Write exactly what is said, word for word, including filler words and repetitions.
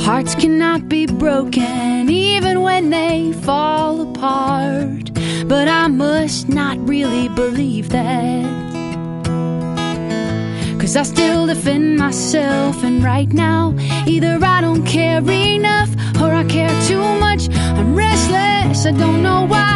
Hearts cannot be broken even when they fall apart, but I must not really believe that, 'cause I still defend myself. And right now, either I don't care enough or I care too much. I'm restless, I don't know why.